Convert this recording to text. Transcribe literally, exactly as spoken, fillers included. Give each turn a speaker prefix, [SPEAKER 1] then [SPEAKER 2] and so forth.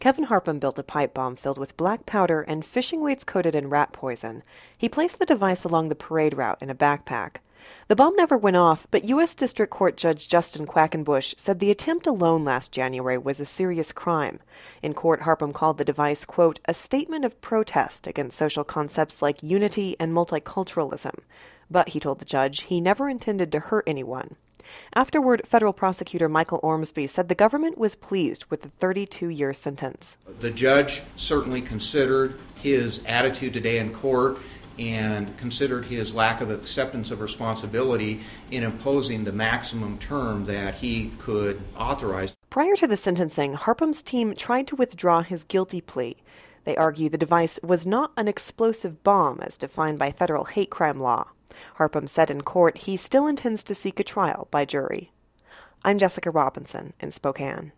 [SPEAKER 1] Kevin Harpum built a pipe bomb filled with black powder and fishing weights coated in rat poison. He placed the device along the parade route in a backpack. The bomb never went off, but U S District Court Judge Justin Quackenbush said the attempt alone last January was a serious crime. In court, Harpum called the device, quote, a statement of protest against social concepts like unity and multiculturalism. But, he told the judge, he never intended to hurt anyone. Afterward, federal prosecutor Michael Ormsby said the government was pleased with the thirty-two-year sentence.
[SPEAKER 2] The judge certainly considered his attitude today in court and considered his lack of acceptance of responsibility in imposing the maximum term that he could authorize.
[SPEAKER 1] Prior to the sentencing, Harpum's team tried to withdraw his guilty plea. They argue the device was not an explosive bomb as defined by federal hate crime law. Harpum said in court he still intends to seek a trial by jury. I'm Jessica Robinson in Spokane.